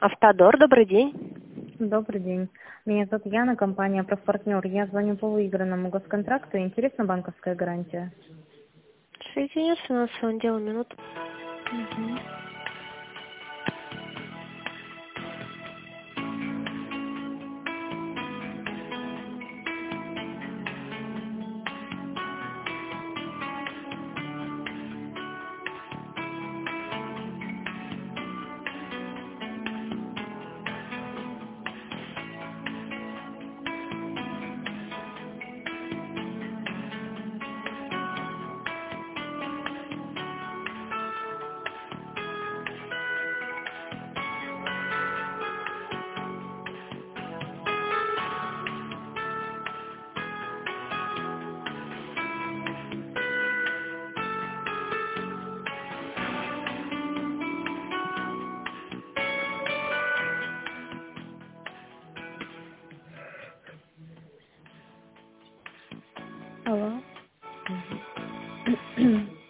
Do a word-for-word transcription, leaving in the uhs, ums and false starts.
Автодор, добрый день. Добрый день. Меня зовут Яна, компания «Профпартнер». Я звоню по выигранному госконтракту. Интересна банковская гарантия? Соединю с финансовым делом минуту. Мгм. Алло. Мгм.